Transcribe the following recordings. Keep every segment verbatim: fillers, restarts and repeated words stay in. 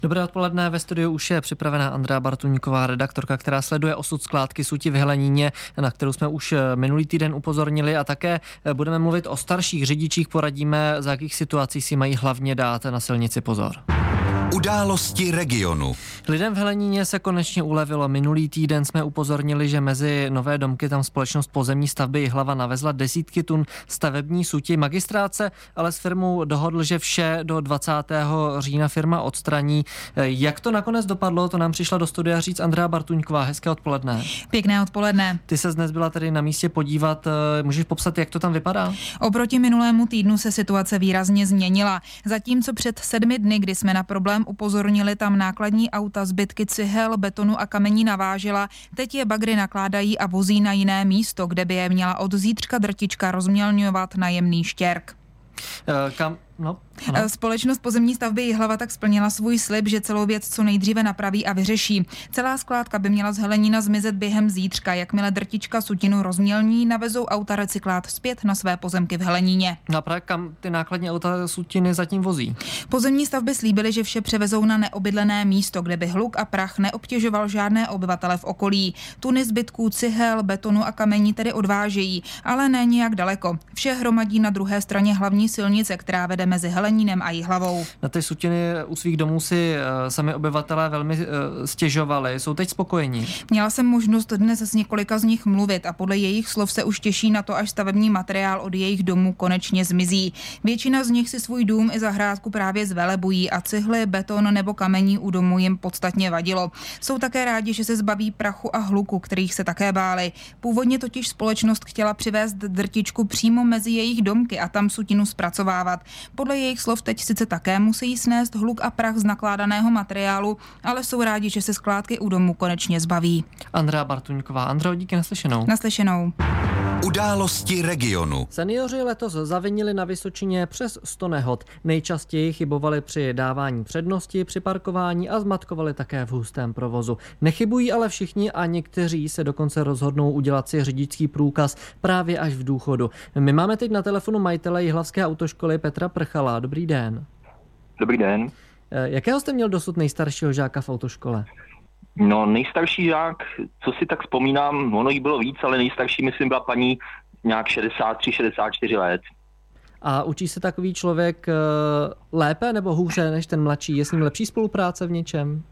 Dobré odpoledne, ve studiu už je připravená Andrea Bartuňková, redaktorka, která sleduje osud skládky Suti v Heleníně, na kterou jsme už minulý týden upozornili, a také budeme mluvit o starších řidičích, poradíme, za jakých situací si mají hlavně dát na silnici pozor. Události regionu. Lidem v Heleníně se konečně ulevilo. Minulý týden jsme upozornili, že mezi nové domky tam společnost pozemní stavby Jihlava navezla desítky tun stavební suti. Magistrát se ale s firmou dohodl, že vše do dvacátého října firma odstraní. Jak to nakonec dopadlo, to nám přišla do studia říct Andrea Bartuňková. Hezké odpoledne. Pěkné odpoledne. Ty se dnes byla tedy na místě podívat. Můžeš popsat, jak to tam vypadá? Oproti minulému týdnu se situace výrazně změnila. Zatímco před sedmi dny, kdy jsme na problém upozornili, tam nákladní auta zbytky cihel, betonu a kamení navážela, teď je bagry nakládají a vozí na jiné místo, kde by je měla od zítřka drtička rozmělňovat na jemný štěrk. Uh, kam? No, ano. Společnost pozemní stavby Jihlava tak splnila svůj slib, že celou věc co nejdříve napraví a vyřeší. Celá skládka by měla z Helenína zmizet během zítřka. Jakmile drtička sutinu rozmělní, navezou auta recyklát zpět na své pozemky v Heleníně. No a právě kam ty nákladní auta sutiny zatím vozí? Pozemní stavby slíbily, že vše převezou na neobydlené místo, kde by hluk a prach neobtěžoval žádné obyvatele v okolí. Tuny zbytků cihel, betonu a kamení tedy odvážejí, ale ne nijak daleko. Vše hromadí na druhé straně hlavní silnice, která vede mezi Helenínem a Jihlavou. Na ty sutiny u svých domů si uh, sami obyvatelé velmi uh, stěžovali. Jsou teď spokojení? Měla jsem možnost dnes s několika z nich mluvit a podle jejich slov se už těší na to, až stavební materiál od jejich domů konečně zmizí. Většina z nich si svůj dům i zahrádku právě zvelebují a cihly, beton nebo kamení u domu jim podstatně vadilo. Jsou také rádi, že se zbaví prachu a hluku, kterých se také báli. Původně totiž společnost chtěla přivést drtičku přímo mezi jejich domky a tam sutinu zpracovávat. Podle jejich slov teď sice také musí snést hluk a prach z nakládaného materiálu, ale jsou rádi, že se skládky u domu konečně zbaví. Andrea Bartuňková. Andreo, díky, naslyšenou. Naslyšenou. Události regionu. Seniori letos zavinili na Vysočině přes sto nehod. Nejčastěji chybovali při dávání přednosti, při parkování a zmatkovali také v hustém provozu. Nechybují ale všichni a někteří se dokonce rozhodnou udělat si řidičský průkaz právě až v důchodu. My máme teď na telefonu majitele jihlavské autoškoly Petra Prchala. Dobrý den. Dobrý den. Jakého jste měl dosud nejstaršího žáka v autoškole? No, nejstarší žák, co si tak vzpomínám, ono jí bylo víc, ale nejstarší, myslím, byla paní nějak šedesát tři šedesát čtyři let. A učí se takový člověk lépe nebo hůře než ten mladší? Je s ním lepší spolupráce v něčem?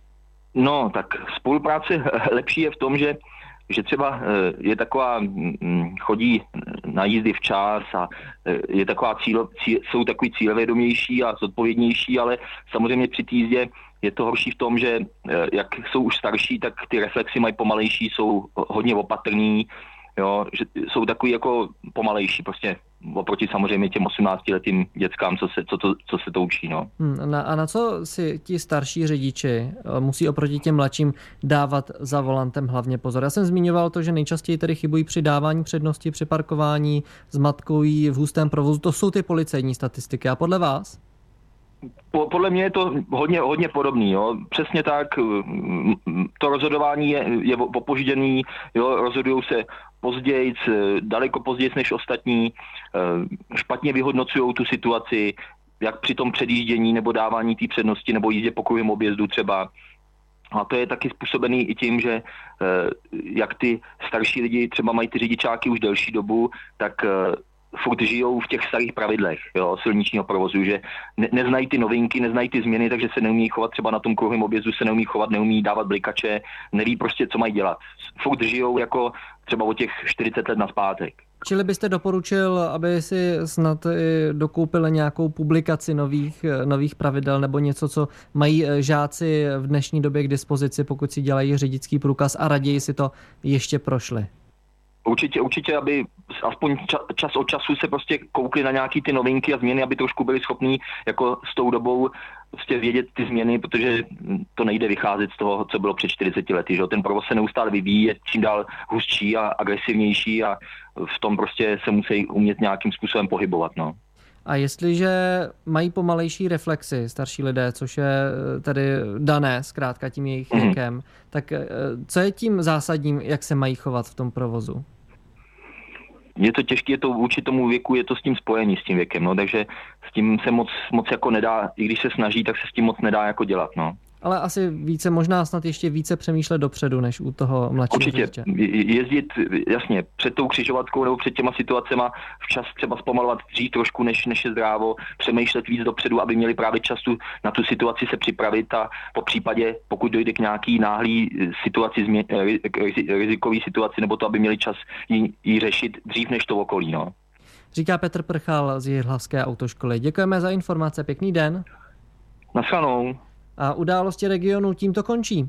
No, tak spolupráce lepší je v tom, že, že třeba je taková, chodí na jízdy včas a je taková cílo, cíl, jsou takový cílevědomější a zodpovědnější, ale samozřejmě při té jízdě je to horší v tom, že jak jsou už starší, tak ty reflexy mají pomalejší, jsou hodně opatrní, jo, že jsou takový jako pomalejší, prostě oproti samozřejmě těm osmnáctiletým dětskám, co se, co to, co se to učí. No. Hmm, a na co si ti starší řidiči musí oproti těm mladším dávat za volantem hlavně pozor? Já jsem zmiňoval to, že nejčastěji tedy chybují při dávání přednosti, při parkování, zmatkují v hustém provozu. To jsou ty policejní statistiky. A podle vás? Podle mě je to hodně, hodně podobný. Jo. Přesně tak, to rozhodování je, je opožděný, jo. Rozhodují se později, daleko později než ostatní, špatně vyhodnocují tu situaci, jak při tom předjíždění nebo dávání té přednosti nebo jízdě po kruhovém objezdu třeba. A to je taky způsobený i tím, že jak ty starší lidi třeba mají ty řidičáky už delší dobu, tak furt žijou v těch starých pravidlech, jo, silničního provozu, že ne, neznají ty novinky, neznají ty změny, takže se neumí chovat třeba na tom kruhovém objezdu, se neumí chovat, neumí dávat blikače, neví prostě, co mají dělat. Furt žijou jako třeba o těch čtyřicet let nazpátek. Čili byste doporučil, aby si snad dokoupili nějakou publikaci nových, nových pravidel nebo něco, co mají žáci v dnešní době k dispozici, pokud si dělají řidičský průkaz a raději si to ještě prošli? Určitě, určitě, aby aspoň čas od času se prostě koukli na nějaký ty novinky a změny, aby trošku byli schopní jako s tou dobou prostě vědět ty změny, protože to nejde vycházet z toho, co bylo před čtyřiceti lety, že? Ten provoz se neustále vyvíjí, je čím dál hustší a agresivnější a v tom prostě se musí umět nějakým způsobem pohybovat, no. A jestliže mají pomalejší reflexy starší lidé, což je tedy dané zkrátka tím jejich věkem, mm. tak co je tím zásadním, jak se mají chovat v tom provozu? je to těžké, je to vůči tomu věku, je to s tím spojení s tím věkem, no, takže s tím se moc, moc jako nedá, i když se snaží, tak se s tím moc nedá jako dělat, no. Ale asi více, možná snad ještě více přemýšlet dopředu, než u toho mladšího Určitě. řidiče. Jezdit, jasně, před tou křižovatkou nebo před těma situacema včas třeba zpomalovat dřív trošku, než, než je zdrávo, přemýšlet víc dopředu, aby měli právě čas tu, na tu situaci se připravit a po případě, pokud dojde k nějaký náhlý situaci, rizikový situaci, nebo to, aby měli čas ji, ji řešit dřív než to okolí, no. Říká Petr Prchal z Jihlavské autoškoly. Děkujeme za informace, pěkný den. Naschledanou. A Události regionu tímto končí.